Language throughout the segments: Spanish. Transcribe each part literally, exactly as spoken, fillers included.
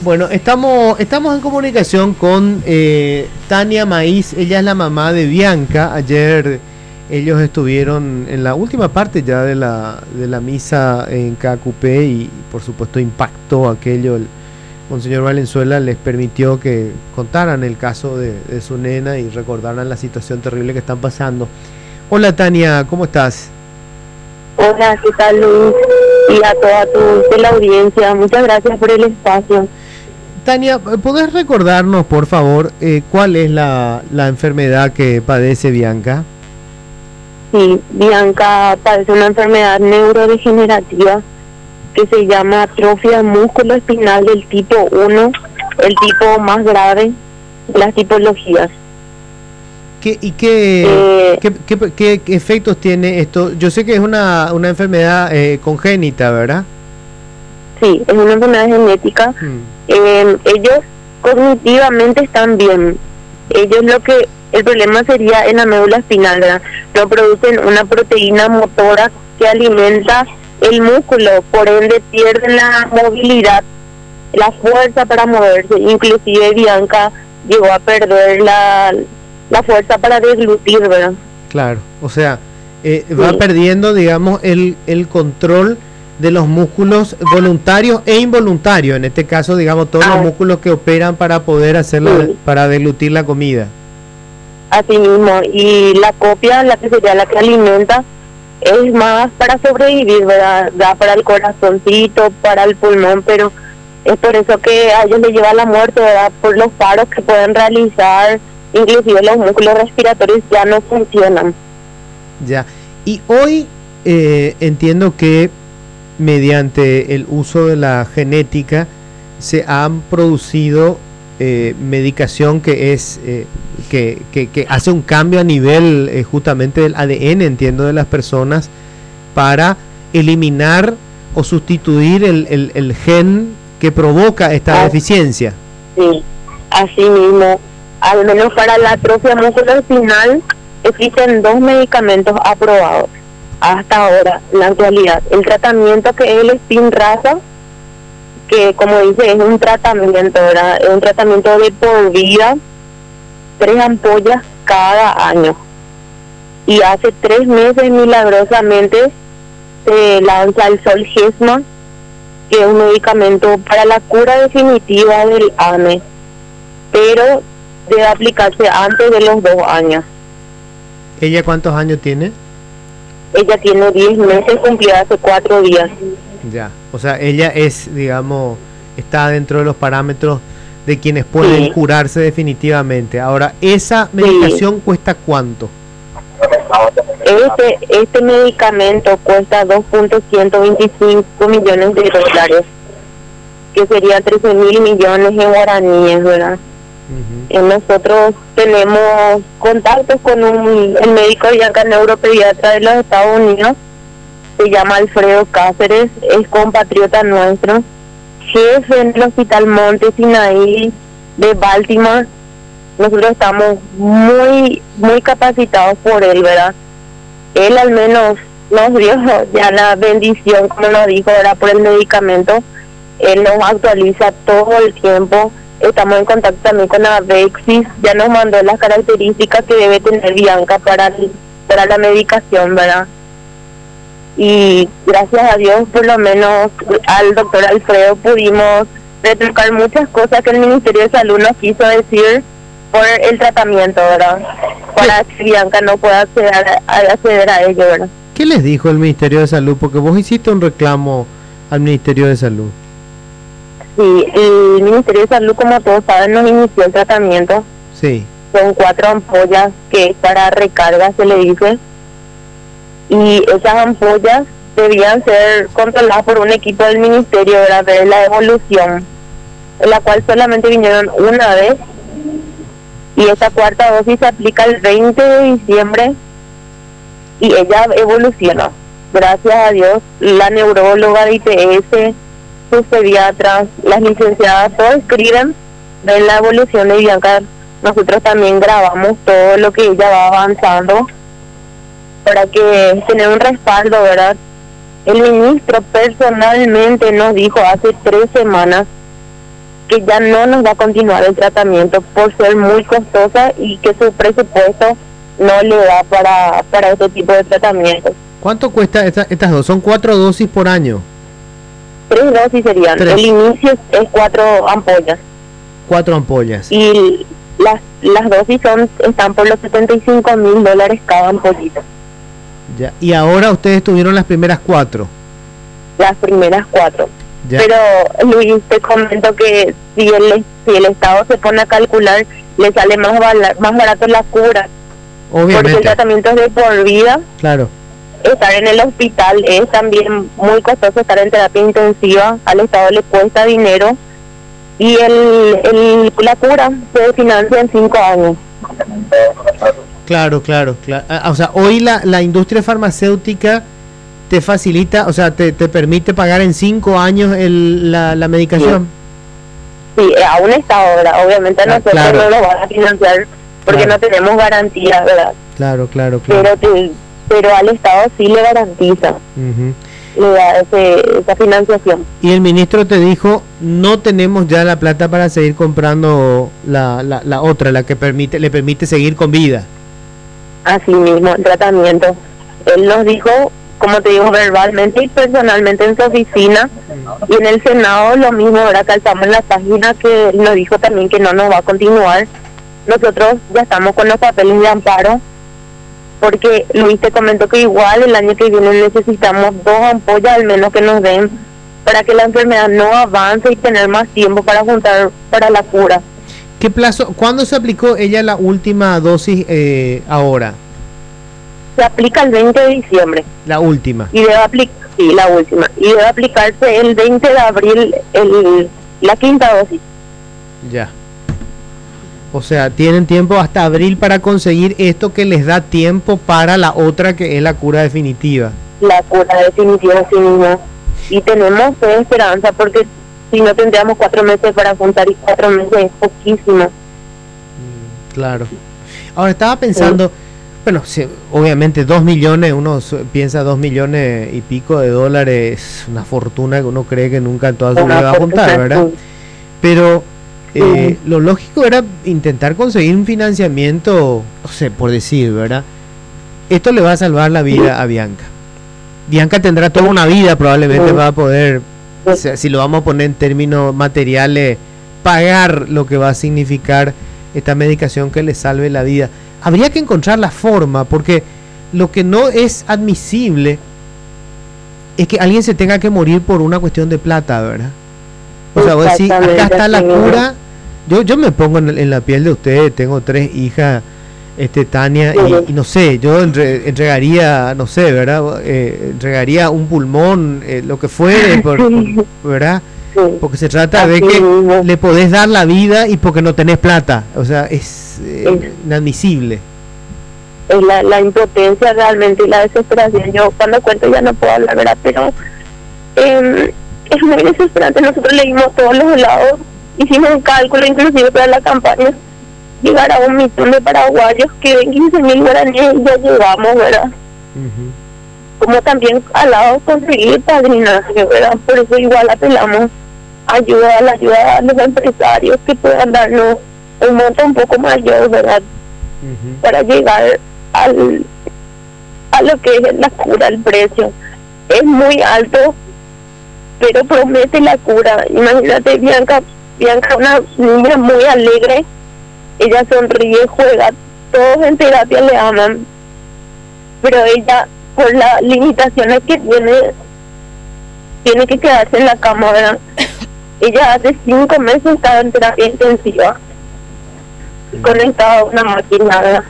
Bueno, estamos, estamos en comunicación con eh, Tania Maíz. Ella es la mamá de Bianca. Ayer ellos estuvieron en la última parte ya de la, de la misa en K Q P y por supuesto impactó aquello. El Monseñor Valenzuela les permitió que contaran el caso de, de su nena y recordaran la situación terrible que están pasando. Hola Tania, ¿cómo estás? Hola, ¿qué tal Luis? Y a toda tu de la audiencia, muchas gracias por el espacio. Tania, ¿podés recordarnos, por favor, eh, cuál es la, la enfermedad que padece Bianca? Sí, Bianca padece una enfermedad neurodegenerativa que se llama atrofia músculo-espinal del tipo uno, el tipo más grave de las tipologías. ¿Qué, ¿Y qué, eh, qué, qué, qué, qué efectos tiene esto? Yo sé que es una, una enfermedad eh, congénita, ¿verdad? Sí, es una enfermedad genética. Hmm. Eh, ellos cognitivamente están bien. Ellos lo que, el problema sería en la médula espinal, ¿verdad? No producen una proteína motora que alimenta el músculo, por ende pierden la movilidad, la fuerza para moverse. Inclusive Bianca llegó a perder la, la fuerza para deglutir, ¿verdad? Claro, o sea, eh, va sí. perdiendo, digamos, el, el control de los músculos voluntarios e involuntarios, en este caso, digamos, todos ah. los músculos que operan para poder hacerla, sí. para deglutir la comida. Así mismo, y la copia, la que sería la que alimenta, es más para sobrevivir, ¿verdad? Da para el corazoncito, para el pulmón, pero es por eso que a ellos les lleva a la muerte, ¿verdad? Por los paros que pueden realizar, inclusive los músculos respiratorios ya no funcionan. Ya, y hoy eh, entiendo que mediante el uso de la genética se han producido eh, medicación que es eh, que, que, que hace un cambio a nivel eh, justamente del A D N, entiendo, de las personas para eliminar o sustituir el, el, el gen que provoca esta ah, deficiencia. Sí, así mismo, al menos para la atrofia musculoespinal existen dos medicamentos aprobados hasta ahora, en la actualidad. El tratamiento que es el Spinraza, que como dice es un tratamiento, ¿verdad? Es un tratamiento de por vida, tres ampollas cada año. Y hace tres meses milagrosamente se lanza el Zolgensma, que es un medicamento para la cura definitiva del A M E, pero debe aplicarse antes de los dos años. ¿Ella cuántos años tiene? Ella tiene diez meses cumplida hace cuatro días. Ya, o sea, ella es, digamos, está dentro de los parámetros de quienes pueden sí. curarse definitivamente. Ahora, ¿esa medicación sí. cuesta cuánto? Este, este medicamento cuesta dos punto ciento veinticinco millones de dólares, que sería trece mil millones en guaraníes, ¿verdad? Uh-huh. Nosotros tenemos contactos con un, el médico Bianca, neuropediatra de los Estados Unidos, se llama Alfredo Cáceres, es compatriota nuestro, jefe en el Hospital Monte Sinaí de Baltimore. Nosotros estamos muy, muy capacitados por él, ¿verdad? Él al menos nos dio ya la bendición, como nos dijo, ¿verdad? Por el medicamento. Él nos actualiza todo el tiempo. Estamos en contacto también con Avexis, ya nos mandó las características que debe tener Bianca para, para la medicación, ¿verdad? Y gracias a Dios, por lo menos al doctor Alfredo pudimos retrucar muchas cosas que el Ministerio de Salud nos quiso decir por el tratamiento, ¿verdad? Para que Bianca no pueda acceder a, acceder a ello, ¿verdad? ¿Qué les dijo el Ministerio de Salud? Porque vos hiciste un reclamo al Ministerio de Salud. Sí, el Ministerio de Salud, como todos saben, nos inició el tratamiento. Sí. Son cuatro ampollas que es para recarga, se le dice. Y esas ampollas debían ser controladas por un equipo del Ministerio, ¿verdad? Ver la evolución, en la cual solamente vinieron una vez. Y esta cuarta dosis se aplica el veinte de diciembre y ella evolucionó. Gracias a Dios, la neuróloga de I T S, sus pediatras, las licenciadas, todos escriben de la evolución de Bianca. Nosotros también grabamos todo lo que ella va avanzando para que tener un respaldo, ¿verdad? El ministro personalmente nos dijo hace tres semanas que ya no nos va a continuar el tratamiento por ser muy costosa y que su presupuesto no le da para, para este tipo de tratamientos. ¿Cuánto cuesta esta, estas dos? Son cuatro dosis por año. Tres dosis serían. Tres. El inicio es cuatro ampollas. Cuatro ampollas. Y las las dosis son están por los setenta y cinco mil dólares cada ampollita. Ya. Y ahora ustedes tuvieron las primeras cuatro. Las primeras cuatro. Ya. Pero Luis, te comento que si el, si el Estado se pone a calcular, le sale más, bala, más barato la cura. Obviamente. Porque el tratamiento es de por vida. Claro. Estar en el hospital es también muy costoso, estar en terapia intensiva, al Estado le cuesta dinero y el, el la cura se financia en cinco años. Claro, claro, claro. O sea, hoy la, la industria farmacéutica te facilita, o sea, te, te permite pagar en cinco años el, la, la medicación. Sí, sí, a un Estado, ¿verdad? Obviamente a nosotros claro. no lo van a financiar porque claro. no tenemos garantía, ¿verdad? Claro, claro, claro. Pero te, pero al Estado sí le garantiza, uh-huh. le da ese, esa financiación. Y el ministro te dijo, no tenemos ya la plata para seguir comprando la, la, la otra, la que permite le permite seguir con vida. Así mismo, el tratamiento. Él nos dijo, como te digo, verbalmente y personalmente en su oficina, uh-huh. y en el Senado lo mismo, ahora calzamos en la página que él nos dijo también que no nos va a continuar. Nosotros ya estamos con los papeles de amparo, porque Luis te comentó que igual el año que viene necesitamos dos ampollas al menos que nos den para que la enfermedad no avance y tener más tiempo para juntar para la cura. ¿Qué plazo? ¿Cuándo se aplicó ella la última dosis eh, ahora? Se aplica el veinte de diciembre. La última. Y debe aplicar, sí, la última. Y debe aplicarse el veinte de abril el, la quinta dosis. Ya. O sea, tienen tiempo hasta abril para conseguir esto que les da tiempo para la otra que es la cura definitiva. La cura definitiva, sí mismo. Y tenemos fe, esperanza, porque si no tendríamos cuatro meses para juntar y cuatro meses es poquísimo. Mm, claro. Ahora estaba pensando, sí. bueno, sí, obviamente dos millones, uno piensa dos millones y pico de dólares, una fortuna que uno cree que nunca en toda su vida va a juntar, ¿verdad? Sí. Pero... Eh, lo lógico era intentar conseguir un financiamiento, no sé, por decir, ¿verdad? Esto le va a salvar la vida a Bianca. Bianca tendrá toda una vida, probablemente va a poder, o sea, si lo vamos a poner en términos materiales, pagar lo que va a significar esta medicación que le salve la vida. Habría que encontrar la forma, porque lo que no es admisible es que alguien se tenga que morir por una cuestión de plata, ¿verdad? O sea, vos decís, acá está la cura. Yo yo me pongo en, en la piel de ustedes, tengo tres hijas, este Tania, y, y no sé, yo entre, entregaría, no sé, ¿verdad? Eh, entregaría un pulmón, eh, lo que fuere, por, por, ¿verdad? Porque se trata de que le podés dar la vida y porque no tenés plata. O sea, es eh, inadmisible. Es la, la impotencia realmente y la desesperación. Yo cuando cuento ya no puedo hablar, ¿verdad? Pero... Eh, es muy desesperante. Nosotros leímos todos los lados, hicimos un cálculo inclusive para la campaña, llegar a un millón de paraguayos que den quince mil guaraníes y ya llegamos, ¿verdad? Uh-huh. Como también al lado conseguir padrinaje, ¿verdad? Por eso igual apelamos ayuda a la ayuda a los empresarios que puedan darnos un monto un poco mayor, ¿verdad? Uh-huh. Para llegar al a lo que es la cura, el precio. Es muy alto, pero promete la cura. Imagínate, Bianca, Bianca una niña muy alegre, ella sonríe, juega, todos en terapia le aman, pero ella, por las limitaciones que tiene, tiene que quedarse en la cama, ¿verdad? Ella hace cinco meses estaba en terapia intensiva, conectada a una máquina, ¿verdad?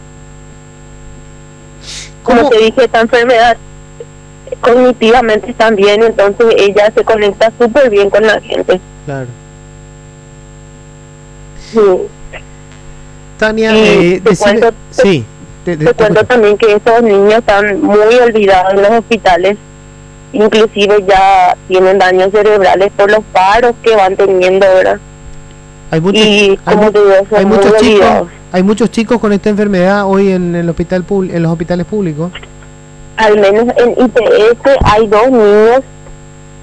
Como te dije, esta enfermedad cognitivamente también, entonces ella se conecta súper bien con la gente. Claro. Sí. Tania, y eh, te decir, cuento, sí, te, te, te cuento también que estos niños están muy olvidados en los hospitales, inclusive ya tienen daños cerebrales por los paros que van teniendo, ¿verdad? Hay muchos, y como hay, te digo, son hay muy muchos chicos, olvidados. hay muchos chicos con esta enfermedad hoy en el hospital en los hospitales públicos. Al menos en I P S hay dos niños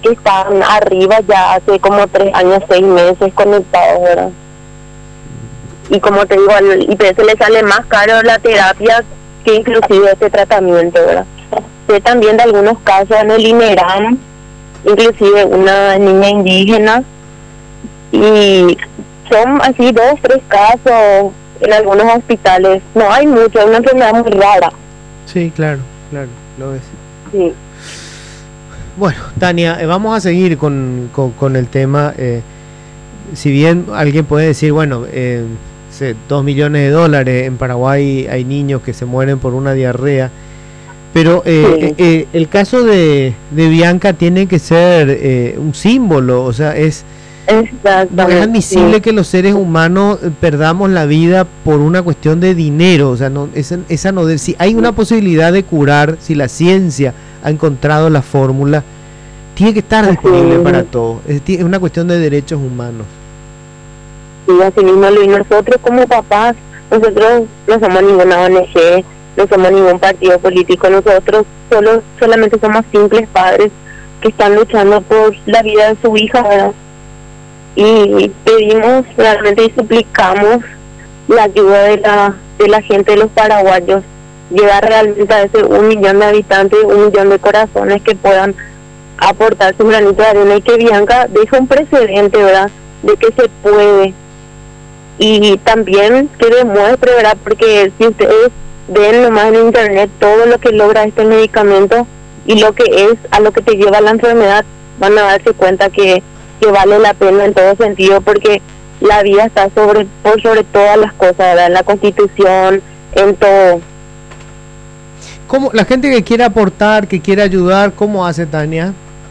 que están arriba ya hace como tres años, seis meses conectados, ¿verdad? Y como te digo, al I P S le sale más caro la terapia que inclusive este tratamiento, ¿verdad? Sé también de algunos casos en el INERAM, inclusive una niña indígena, y son así dos, tres casos en algunos hospitales. No hay mucho, es una enfermedad muy rara. Sí, claro, claro, lo es. Sí. Bueno, Tania, eh, vamos a seguir con, con, con el tema. Eh, si bien alguien puede decir, bueno, eh, dos millones de dólares, en Paraguay hay niños que se mueren por una diarrea, pero eh, sí. eh, eh, el caso de, de Bianca tiene que ser eh, un símbolo, o sea, es, no es admisible sí. que los seres humanos perdamos la vida por una cuestión de dinero, o sea, no, esa, esa no, si hay una posibilidad de curar, si la ciencia ha encontrado la fórmula, tiene que estar disponible sí. para todos, es, es una cuestión de derechos humanos. Y así mismo, y nosotros como papás, nosotros no somos ninguna O N G, no somos ningún partido político, nosotros solo solamente somos simples padres que están luchando por la vida de su hija, ¿verdad? Y pedimos realmente y suplicamos la ayuda de la de la gente de los paraguayos, llegar realmente a ese un millón de habitantes, un millón de corazones que puedan aportar su granito de arena y que Bianca deje un precedente, ¿verdad?, de que se puede. Y también que demuestre, ¿verdad?, porque si ustedes ven nomás en internet todo lo que logra este medicamento y lo que es, a lo que te lleva la enfermedad, van a darse cuenta que, que vale la pena en todo sentido, porque la vida está sobre por sobre todas las cosas, ¿verdad?, en la Constitución, en todo. ¿Cómo la gente que quiere aportar, que quiere ayudar, cómo hace, Tania?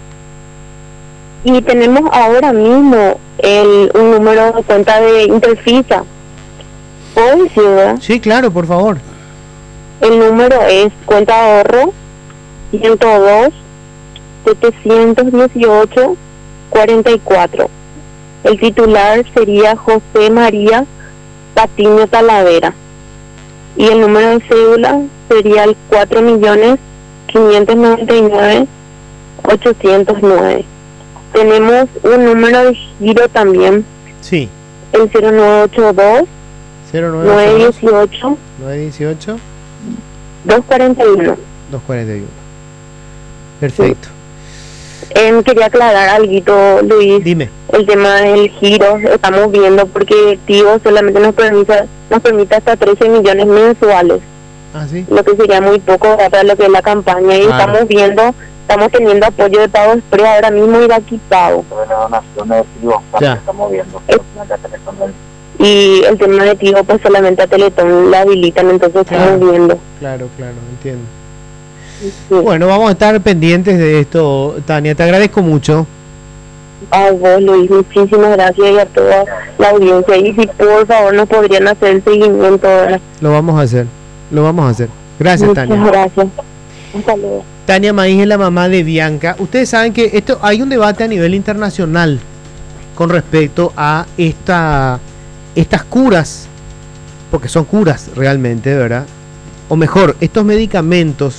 Y tenemos ahora mismo el un número de cuenta de Interfisa. ¿Puedo decir, verdad? Sí, claro, por favor. El número es cuenta de ahorro ciento dos, setecientos dieciocho, cuarenta y cuatro. El titular sería José María Patiño Talavera. Y el número de cédula sería el cuatro millones quinientos noventa y nueve, ochocientos nueve. Tenemos un número de giro también. Sí. El cero nueve ocho dos, nueve dieciocho, nueve dieciocho, dos cuarenta y uno. dos cuarenta y uno. Perfecto. Sí. Eh, quería aclarar algo, Luis. Dime. El tema del giro, estamos viendo porque Tío solamente nos permite, nos permite hasta trece millones mensuales. Ah, sí. Lo que sería muy poco para lo que es la campaña. Y claro, estamos viendo, estamos teniendo apoyo de Pago Express ahora mismo y de aquí Pago. Ya. Estamos viendo. Es, y el tema de Tío, pues solamente a Teletón la habilitan, entonces claro, estamos viendo. Claro, claro, entiendo. Sí. Bueno, vamos a estar pendientes de esto, Tania. Te agradezco mucho. A vos, Luis, muchísimas gracias, y a toda la audiencia. Y si por favor nos podrían hacer el seguimiento ahora. Lo vamos a hacer, lo vamos a hacer. Gracias, Muchas Tania. gracias. Hasta luego. Tania Maíz es la mamá de Bianca. Ustedes saben que esto hay un debate a nivel internacional con respecto a esta estas curas, porque son curas realmente, ¿verdad? O mejor, estos medicamentos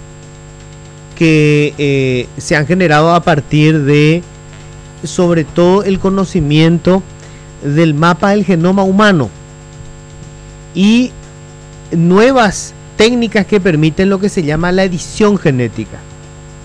que eh, se han generado a partir de, sobre todo, el conocimiento del mapa del genoma humano y nuevas técnicas que permiten lo que se llama la edición genética.